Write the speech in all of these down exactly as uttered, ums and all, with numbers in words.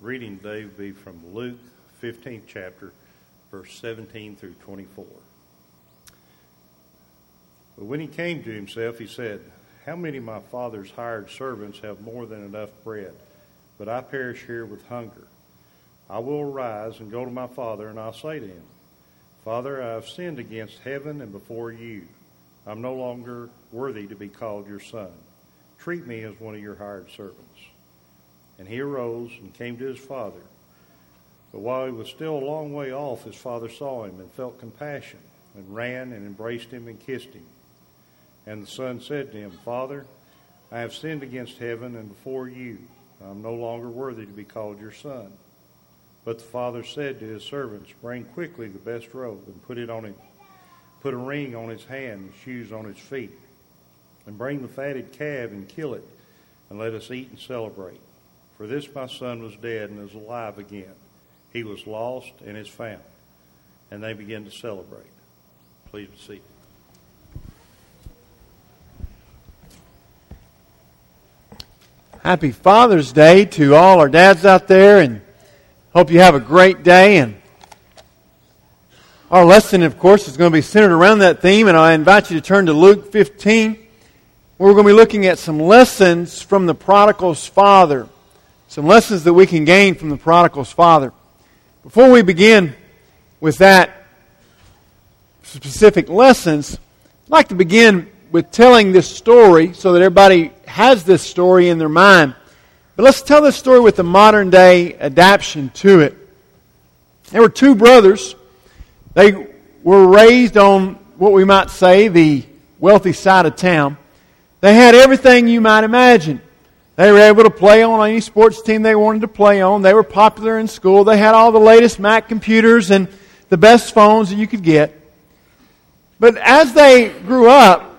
reading today will be from Luke fifteenth chapter, verse seventeen through twenty-four. But when he came to himself, he said, "How many of my father's hired servants have more than enough bread, but I perish here with hunger? I will arise and go to my father, and I'll say to him, Father, I have sinned against heaven and before you. I'm no longer worthy to be called your son. Treat me as one of your hired servants." And he arose and came to his father. But while he was still a long way off, his father saw him and felt compassion, and ran and embraced him and kissed him. And the son said to him, "Father, I have sinned against heaven and before you. I am no longer worthy to be called your son." But the father said to his servants, "Bring quickly the best robe and put it on him. Put a ring on his hand and shoes on his feet. And bring the fatted calf and kill it, and let us eat and celebrate. For this my son was dead and is alive again. He was lost and is found." And they began to celebrate. Please be seated. Happy Father's Day to all our dads out there, and hope you have a great day. And our lesson, of course, is going to be centered around that theme, and I invite you to turn to Luke fifteen, where we're going to be looking at some lessons from the prodigal's father. Some lessons that we can gain from the prodigal's father. Before we begin with that specific lessons, I'd like to begin with telling this story so that everybody has this story in their mind. But let's tell this story with a modern day adaptation to it. There were two brothers. They were raised on what we might say the wealthy side of town. They had everything you might imagine. They were able to play on any sports team they wanted to play on. They were popular in school. They had all the latest Mac computers and the best phones that you could get. But as they grew up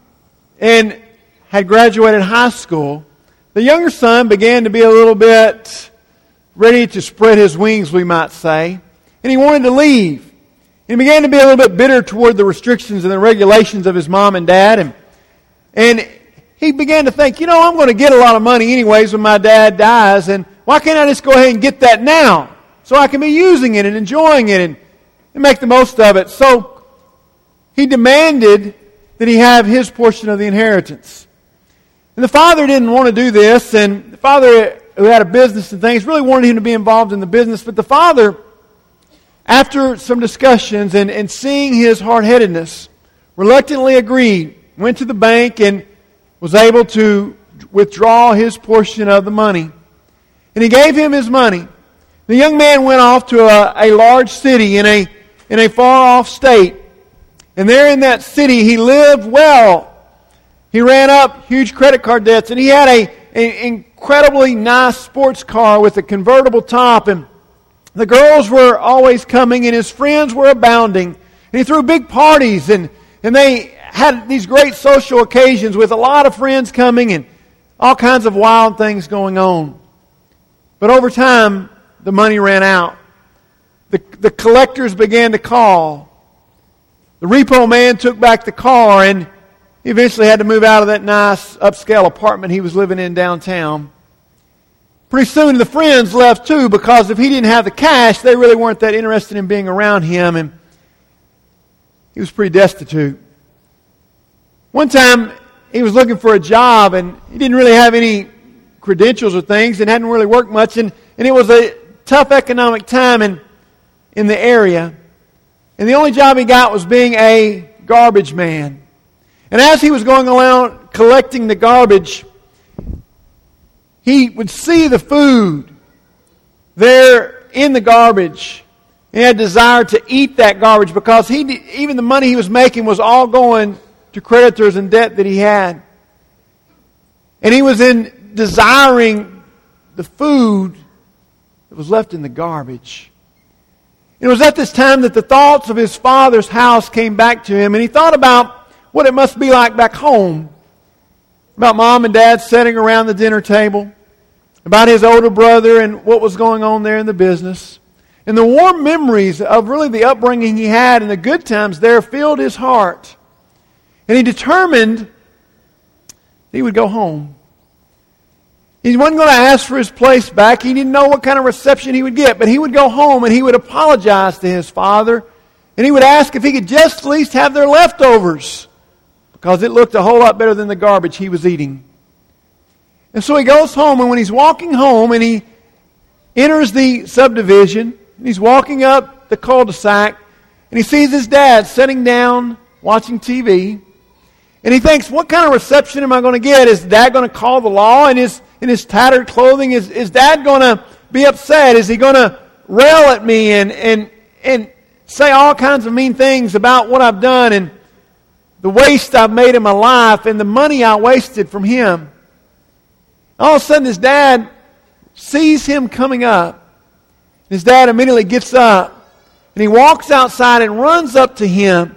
and had graduated high school, the younger son began to be a little bit ready to spread his wings, we might say. And he wanted to leave. He began to be a little bit bitter toward the restrictions and the regulations of his mom and dad. And, and he began to think, you know, I'm going to get a lot of money anyways when my dad dies, and why can't I just go ahead and get that now so I can be using it and enjoying it and, and make the most of it? So he demanded that he have his portion of the inheritance. And the father didn't want to do this, and the father, who had a business and things, really wanted him to be involved in the business. But the father, after some discussions and, and seeing his hard-headedness, reluctantly agreed, went to the bank and was able to withdraw his portion of the money. And he gave him his money. The young man went off to a, a large city in a, in a far-off state. And there in that city, he lived well. He ran up huge credit card debts, and he had a, a incredibly nice sports car with a convertible top, and the girls were always coming, and his friends were abounding. And he threw big parties, and, and they had these great social occasions with a lot of friends coming and all kinds of wild things going on. But over time, the money ran out. The, the collectors began to call. The repo man took back the car, and he eventually had to move out of that nice upscale apartment he was living in downtown. Pretty soon the friends left too, because if he didn't have the cash, they really weren't that interested in being around him, and he was pretty destitute. One time he was looking for a job, and he didn't really have any credentials or things and hadn't really worked much, and, and it was a tough economic time in, in the area. And the only job he got was being a garbage man. And as he was going around collecting the garbage, he would see the food there in the garbage. He had a desire to eat that garbage because he even the money he was making was all going to creditors and debt that he had. And he was in desiring the food that was left in the garbage. It was at this time that the thoughts of his father's house came back to him, and he thought about what it must be like back home. About mom and dad sitting around the dinner table. About his older brother and what was going on there in the business. And the warm memories of really the upbringing he had and the good times there filled his heart. And he determined he would go home. He wasn't going to ask for his place back. He didn't know what kind of reception he would get. But he would go home and he would apologize to his father. And he would ask if he could just at least have their leftovers, because it looked a whole lot better than the garbage he was eating. And so he goes home, and when he's walking home and he enters the subdivision, and he's walking up the cul-de-sac, and he sees his dad sitting down watching T V. And he thinks, what kind of reception am I going to get? Is Dad going to call the law in his, in his tattered clothing? Is, is Dad going to be upset? Is he going to rail at me and, and, and say all kinds of mean things about what I've done and the waste I've made in my life and the money I wasted from him? All of a sudden his dad sees him coming up. His dad immediately gets up and he walks outside and runs up to him,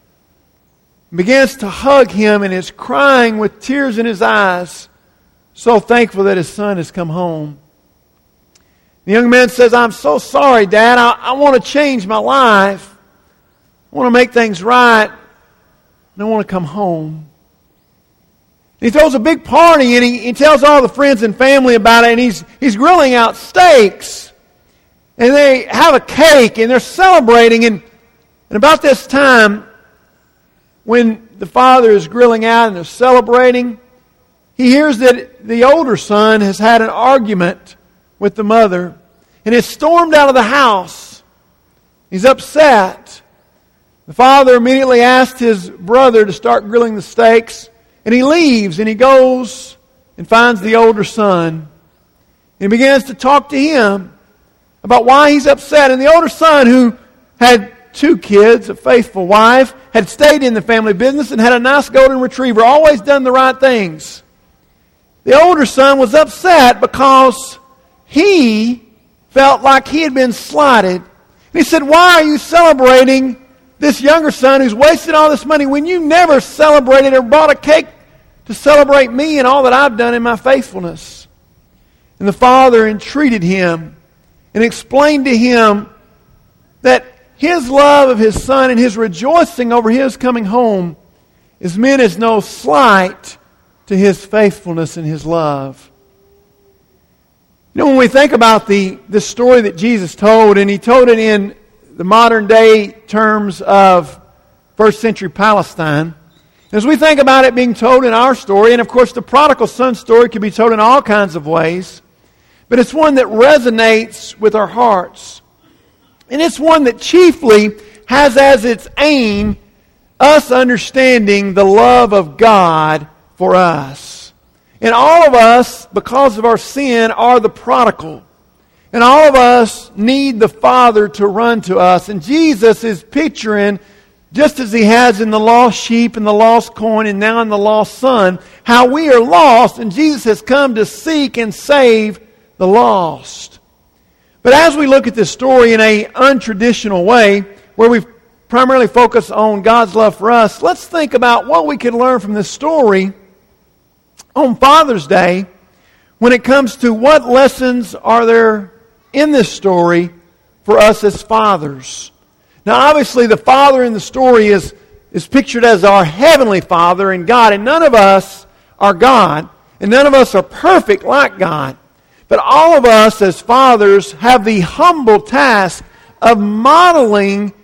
begins to hug him, and is crying with tears in his eyes, so thankful that his son has come home. The young man says, I'm so sorry, Dad. I, I want to change my life. I want to make things right. And I want to come home. He throws a big party, and he, he tells all the friends and family about it, and he's, he's grilling out steaks. And they have a cake, and they're celebrating. And, and about this time, when the father is grilling out and they're celebrating, he hears that the older son has had an argument with the mother and has stormed out of the house. He's upset. The father immediately asked his brother to start grilling the steaks, and he leaves and he goes and finds the older son and begins to talk to him about why he's upset. And the older son, who had two kids, a faithful wife, had stayed in the family business and had a nice golden retriever, always done the right things. The older son was upset because he felt like he had been slighted. And he said, why are you celebrating this younger son who's wasted all this money when you never celebrated or bought a cake to celebrate me and all that I've done in my faithfulness? And the father entreated him and explained to him that his love of his son and his rejoicing over his coming home is meant as no slight to his faithfulness and his love. You know, when we think about the, the story that Jesus told, and he told it in the modern day terms of first century Palestine, as we think about it being told in our story, and of course the prodigal son story can be told in all kinds of ways, but it's one that resonates with our hearts. And it's one that chiefly has as its aim us understanding the love of God for us. And all of us, because of our sin, are the prodigal. And all of us need the Father to run to us. And Jesus is picturing, just as He has in the lost sheep and the lost coin and now in the lost son, how we are lost, and Jesus has come to seek and save the lost. But as we look at this story in an untraditional way, where we primarily focus on God's love for us, let's think about what we can learn from this story on Father's Day when it comes to what lessons are there in this story for us as fathers. Now, obviously, the Father in the story is, is pictured as our Heavenly Father and God, and none of us are God, and none of us are perfect like God. But all of us as fathers have the humble task of modeling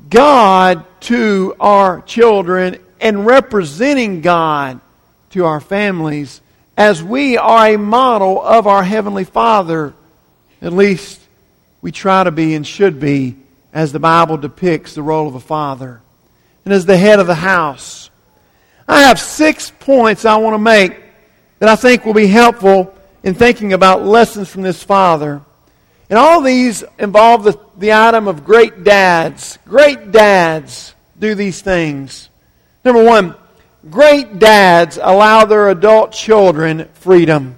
God to our children and representing God to our families as we are a model of our Heavenly Father. At least we try to be and should be, as the Bible depicts the role of a father. And as the head of the house, I have six points I want to make that I think will be helpful in thinking about lessons from this father. And all these involve the, the item of great dads. Great dads do these things. Number one, great dads allow their adult children freedom.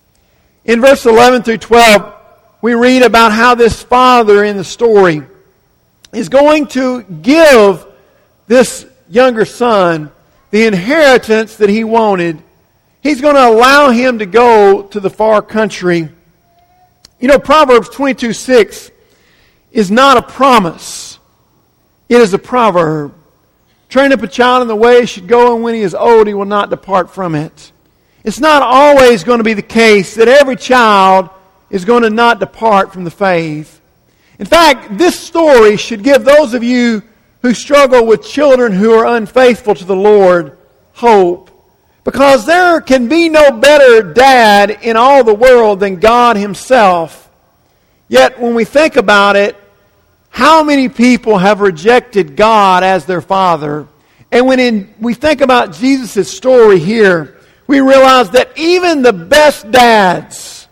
In verse eleven through twelve, we read about how this father in the story is going to give this younger son the inheritance that he wanted. He's going to allow him to go to the far country. You know, Proverbs twenty-two six is not a promise. It is a proverb. Train up a child in the way he should go, and when he is old, he will not depart from it. It's not always going to be the case that every child is going to not depart from the faith. In fact, this story should give those of you who struggle with children who are unfaithful to the Lord hope. Because there can be no better dad in all the world than God Himself. Yet when we think about it, how many people have rejected God as their Father? And when in, we think about Jesus' story here, we realize that even the best dads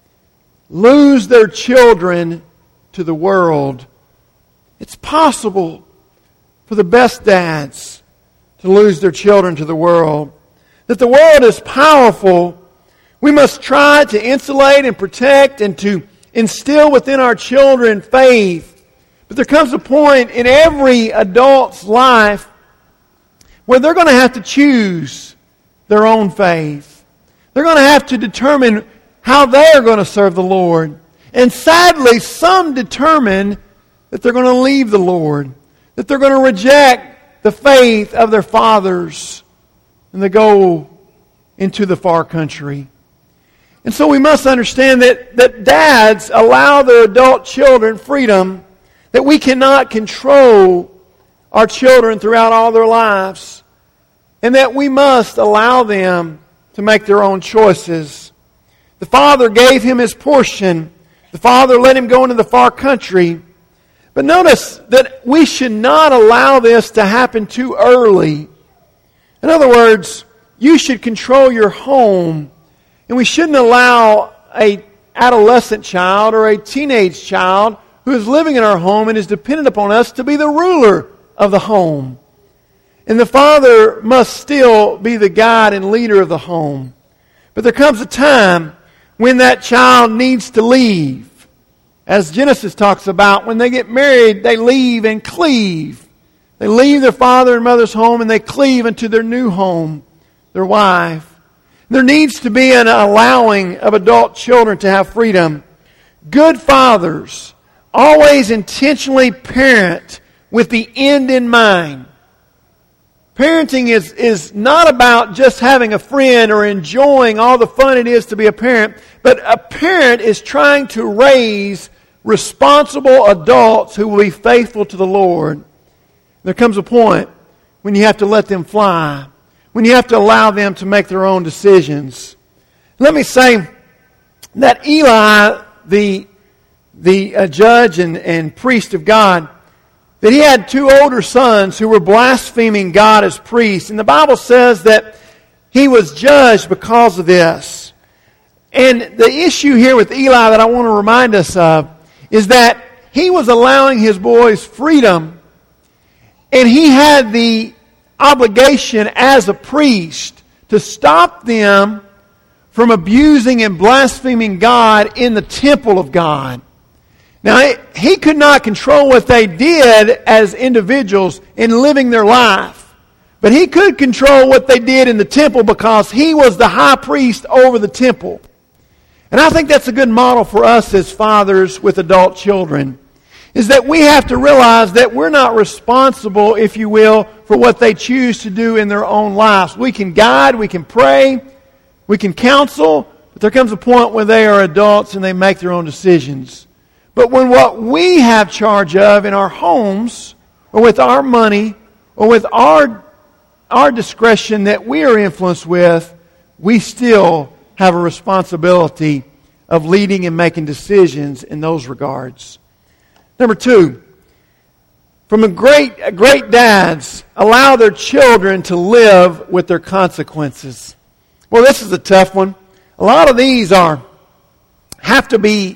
lose their children to the world. It's possible for the best dads to lose their children to the world. That the world is powerful. We must try to insulate and protect and to instill within our children faith. But there comes a point in every adult's life where they're going to have to choose their own faith. They're going to have to determine how they are going to serve the Lord. And sadly, some determine that they're going to leave the Lord, that they're going to reject the faith of their fathers, and they go into the far country. And so we must understand that, that dads allow their adult children freedom, that we cannot control our children throughout all their lives, and that we must allow them to make their own choices. The father gave him his portion. The father let him go into the far country. But notice that we should not allow this to happen too early. In other words, you should control your home, and we shouldn't allow an adolescent child or a teenage child who is living in our home and is dependent upon us to be the ruler of the home. And the father must still be the guide and leader of the home. But there comes a time when that child needs to leave. As Genesis talks about, when they get married, they leave and cleave. They leave their father and mother's home and they cleave into their new home, their wife. There needs to be an allowing of adult children to have freedom. Good fathers always intentionally parent with the end in mind. Parenting is, is not about just having a friend or enjoying all the fun it is to be a parent, but a parent is trying to raise responsible adults who will be faithful to the Lord. There comes a point when you have to let them fly, when you have to allow them to make their own decisions. Let me say that Eli, the, the uh, judge and, and priest of God, that he had two older sons who were blaspheming God as priests. And the Bible says that he was judged because of this. And the issue here with Eli that I want to remind us of is that he was allowing his boys freedom, and he had the obligation as a priest to stop them from abusing and blaspheming God in the temple of God. Now, he could not control what they did as individuals in living their life. But he could control what they did in the temple because he was the high priest over the temple. And I think that's a good model for us as fathers with adult children, is that we have to realize that we're not responsible, if you will, for what they choose to do in their own lives. We can guide, we can pray, we can counsel, but there comes a point when they are adults and they make their own decisions. But when what we have charge of in our homes, or with our money, or with our, our discretion that we are influenced with, we still have a responsibility of leading and making decisions in those regards. Number two, from a great, great dads, allow their children to live with their consequences. Well, this is a tough one. A lot of these are have to be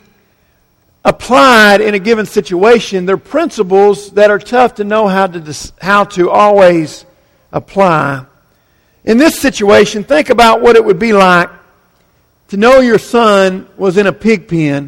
applied in a given situation. They're principles that are tough to know how to dis- how to always apply. In this situation, think about what it would be like to know your son was in a pig pen,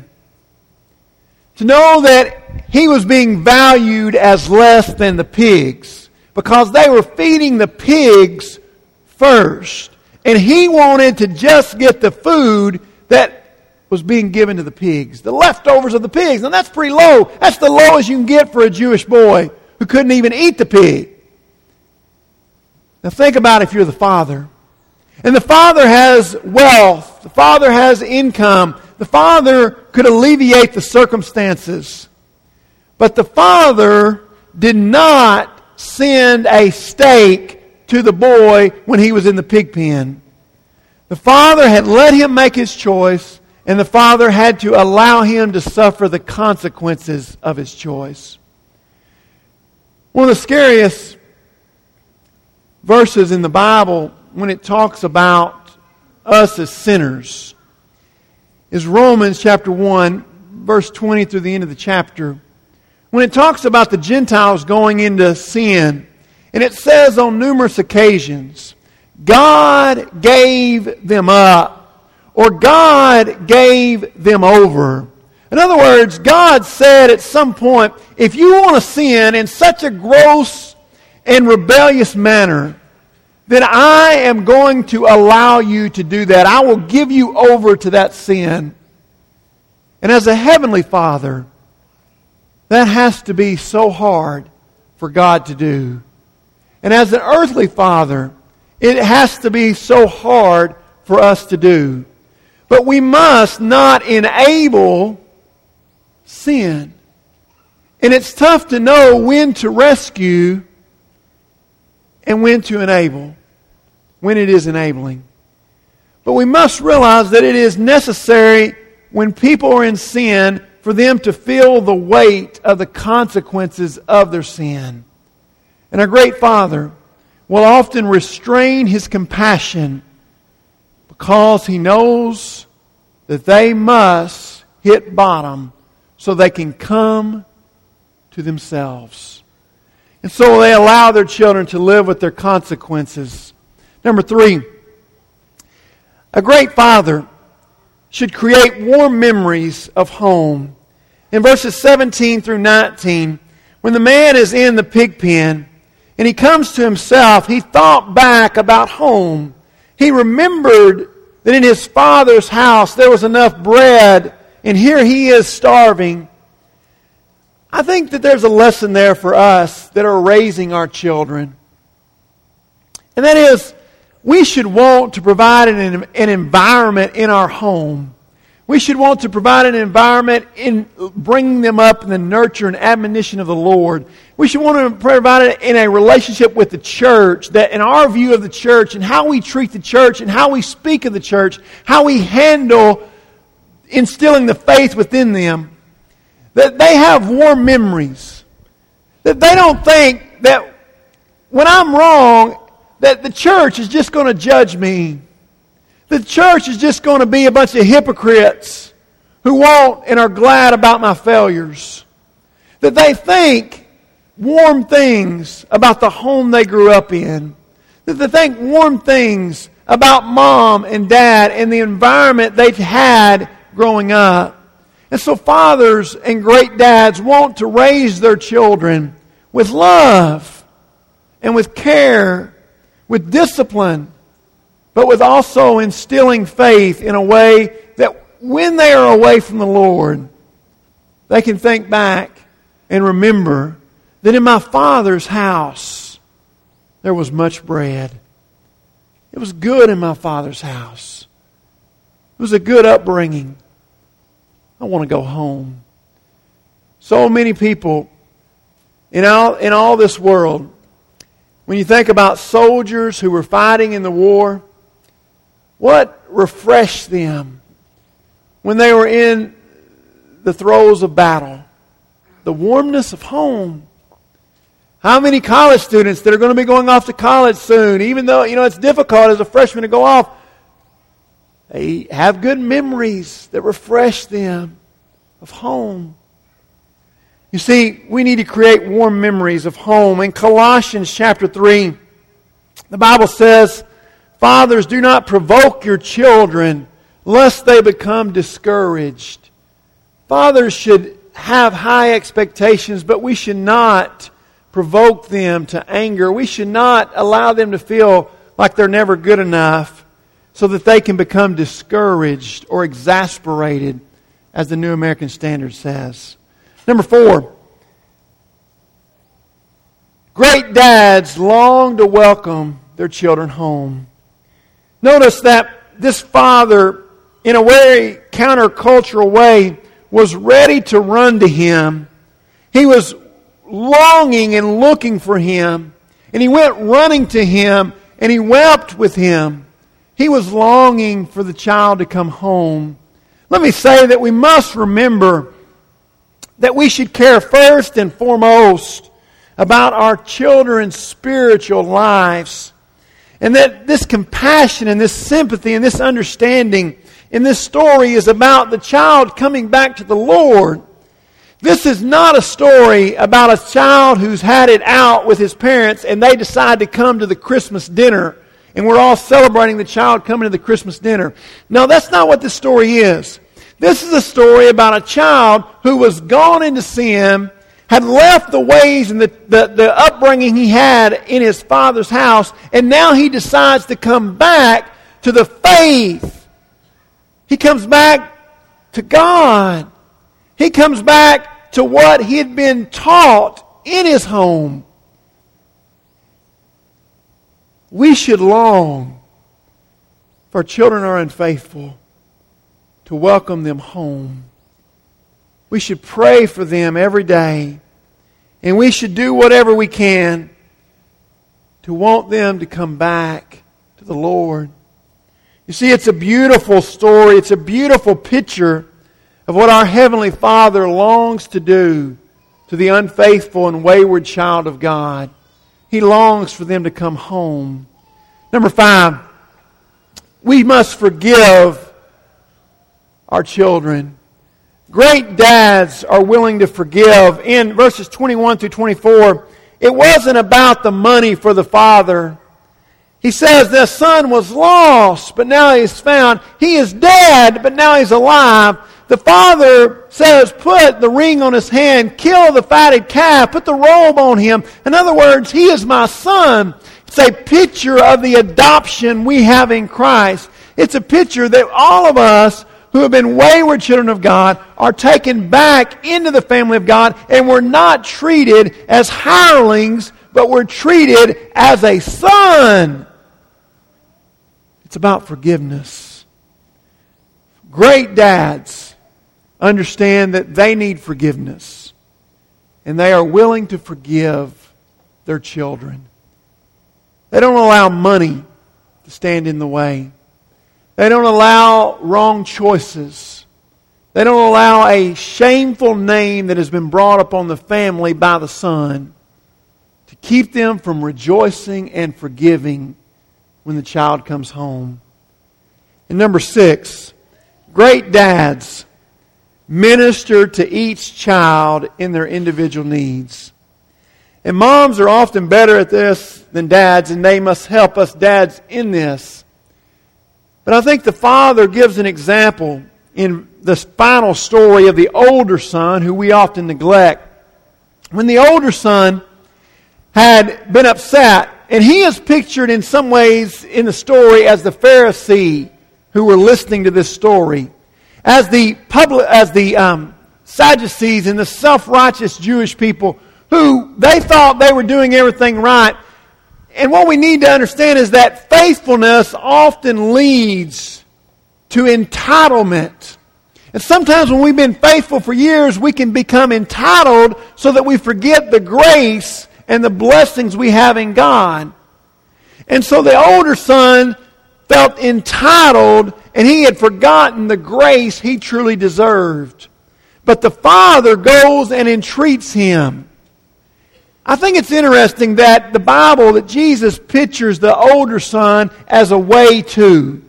to know that he was being valued as less than the pigs because they were feeding the pigs first, and he wanted to just get the food that was being given to the pigs, the leftovers of the pigs. And that's pretty low. That's the lowest you can get for a Jewish boy who couldn't even eat the pig. Now think about if you're the father. And the father has wealth. The father has income. The father could alleviate the circumstances. But the father did not send a steak to the boy when he was in the pig pen. The father had let him make his choice, and the father had to allow him to suffer the consequences of his choice. One of the scariest verses in the Bible when it talks about us as sinners is Romans chapter one, verse twenty through the end of the chapter. When it talks about the Gentiles going into sin, and it says on numerous occasions, God gave them up, or God gave them over. In other words, God said at some point, if you want to sin in such a gross and rebellious manner, then I am going to allow you to do that. I will give you over to that sin. And as a heavenly Father, that has to be so hard for God to do. And as an earthly Father, it has to be so hard for us to do. But we must not enable sin. And it's tough to know when to rescue and when to enable, when it is enabling. But we must realize that it is necessary when people are in sin for them to feel the weight of the consequences of their sin. And our great Father will often restrain His compassion because He knows that they must hit bottom so they can come to themselves. And so they allow their children to live with their consequences. Number three, a great father should create warm memories of home. In verses seventeen through nineteen, when the man is in the pig pen and he comes to himself, he thought back about home. He remembered that in his father's house there was enough bread, and here he is starving. I think that there's a lesson there for us that are raising our children. And that is, we should want to provide an, an environment in our home. We should want to provide an environment in bringing them up in the nurture and admonition of the Lord. We should want to provide it in a relationship with the church, that in our view of the church and how we treat the church and how we speak of the church, how we handle instilling the faith within them, that they have warm memories. That they don't think that when I'm wrong, that the church is just going to judge me. The church is just going to be a bunch of hypocrites who won't and are glad about my failures. That they think warm things about the home they grew up in. That they think warm things about mom and dad and the environment they've had growing up. And so fathers and great dads want to raise their children with love and with care, with discipline, but with also instilling faith in a way that when they are away from the Lord, they can think back and remember that in my father's house there was much bread. It was good in my father's house. It was a good upbringing. I want to go home. So many people in all, in all this world, when you think about soldiers who were fighting in the war, what refreshed them when they were in the throes of battle? The warmness of home. How many college students that are going to be going off to college soon, even though, you know, it's difficult as a freshman to go off, they have good memories that refresh them of home. You see, we need to create warm memories of home. In Colossians chapter three, the Bible says, fathers, do not provoke your children lest they become discouraged. Fathers should have high expectations, but we should not provoke them to anger. We should not allow them to feel like they're never good enough so that they can become discouraged or exasperated, as the New American Standard says. Number four, great dads long to welcome their children home. Notice that this father, in a very countercultural way, was ready to run to him. He was longing and looking for him. And he went running to him, and he wept with him. He was longing for the child to come home. Let me say that we must remember that we should care first and foremost about our children's spiritual lives. And that this compassion and this sympathy and this understanding in this story is about the child coming back to the Lord. This is not a story about a child who's had it out with his parents and they decide to come to the Christmas dinner and we're all celebrating the child coming to the Christmas dinner. No, that's not what this story is. This is a story about a child who was gone into sin, had left the ways and the, the, the upbringing he had in his father's house, and now he decides to come back to the faith. He comes back to God. He comes back to what he had been taught in his home. We should long, if our children are unfaithful, to welcome them home. We should pray for them every day. And we should do whatever we can to want them to come back to the Lord. You see, it's a beautiful story. It's a beautiful picture of what our Heavenly Father longs to do to the unfaithful and wayward child of God. He longs for them to come home. Number five, we must forgive our children. Great dads are willing to forgive. In verses twenty-one through twenty-four, it wasn't about the money for the father. He says the son was lost, but now he's found. He is dead, but now he's alive. The father says, put the ring on his hand, kill the fatted calf, put the robe on him. In other words, he is my son. It's a picture of the adoption we have in Christ. It's a picture that all of us who have been wayward children of God are taken back into the family of God, and we're not treated as hirelings, but we're treated as a son. It's about forgiveness. Great dads understand that they need forgiveness, and they are willing to forgive their children. They don't allow money to stand in the way. They don't allow wrong choices. They don't allow a shameful name that has been brought upon the family by the son to keep them from rejoicing and forgiving when the child comes home. And number six, great dads minister to each child in their individual needs. And moms are often better at this than dads, and they must help us dads in this. But I think the father gives an example in this final story of the older son, who we often neglect. When the older son had been upset, and he is pictured in some ways in the story as the Pharisee who were listening to this story, as the public, as the um, Sadducees and the self-righteous Jewish people who they thought they were doing everything right. And what we need to understand is that faithfulness often leads to entitlement. And sometimes when we've been faithful for years, we can become entitled so that we forget the grace and the blessings we have in God. And so the older son felt entitled, and he had forgotten the grace he truly deserved. But the father goes and entreats him. I think it's interesting that the Bible, that Jesus pictures the older son as a way to.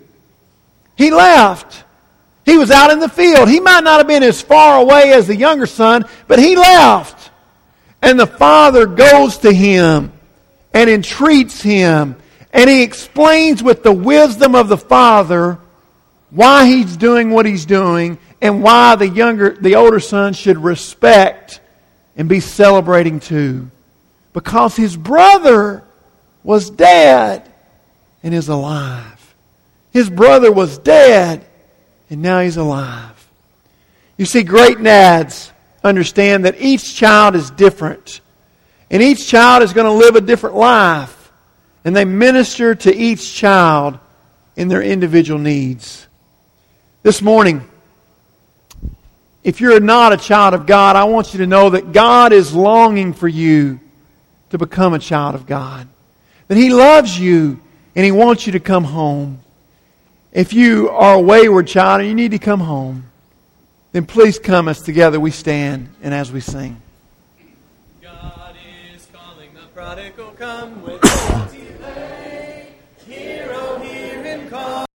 He left. He was out in the field. He might not have been as far away as the younger son, but he left. And the father goes to him and entreats him. And he explains with the wisdom of the father why he's doing what he's doing and why the younger, the older son should respect and be celebrating too. Because his brother was dead and is alive. His brother was dead and now he's alive. You see, great dads understand that each child is different. And each child is going to live a different life. And they minister to each child in their individual needs. This morning, if you're not a child of God, I want you to know that God is longing for you to become a child of God. That He loves you and He wants you to come home. If you are a wayward child and you need to come home, then please come as together we stand and as we sing. God is calling the prodigal, come with